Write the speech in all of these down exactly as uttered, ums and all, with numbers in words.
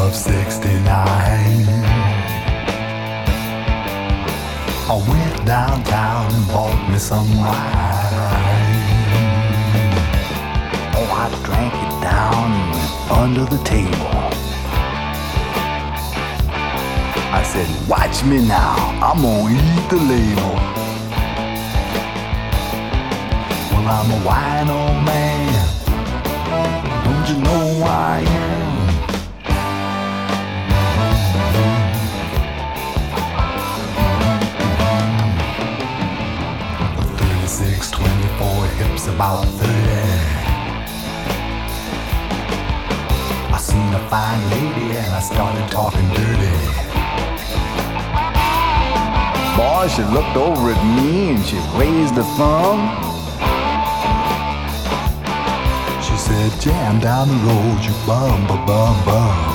of sixty-nine. I went downtown and bought me some wine. Oh, I drank it down under the table. I said, watch me now, I'm gonna eat the label. Well, I'm a wine old man, don't you know who I am? thirty-six, twenty-four, hips about thirty. I seen a fine lady and I started talking dirty. Boy, she looked over at me and she raised a thumb. She said, jam down the road, you bum, ba bum, bum.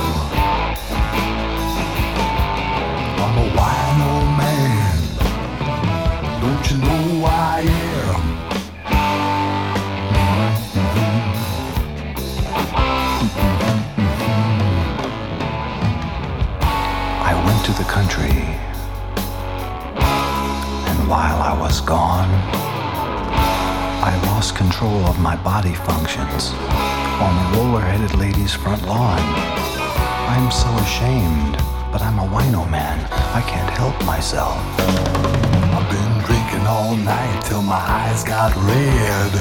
I'm a wine old man, don't you know who I am? I went to the country. While I was gone, I lost control of my body functions on the roller-headed lady's front lawn. I'm so ashamed, but I'm a wino man. I can't help myself. I've been drinking all night till my eyes got red.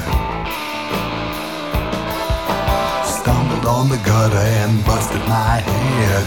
Stumbled on the gutter and busted my head.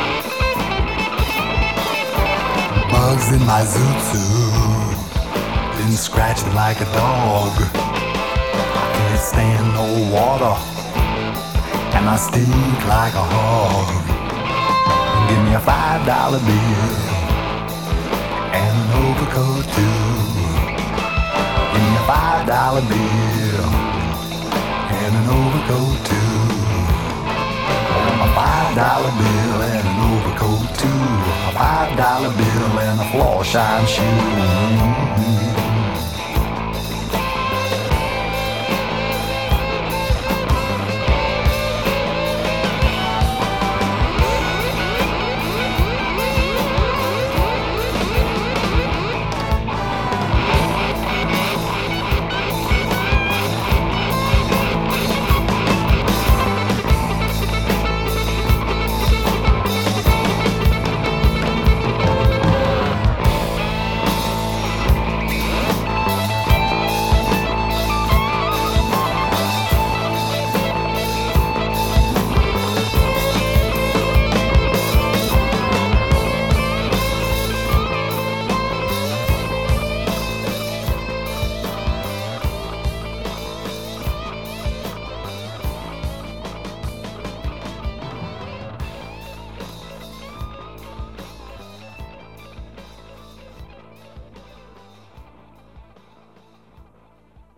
Bugs in my zoot suit been scratching like a dog. I can't stand no water, and I stink like a hog. Give me a five dollar bill and an overcoat too. Give me a five dollar bill and an overcoat too. A five dollar bill and an overcoat too. A five dollar bill and a floor shine shoe. Mm-hmm.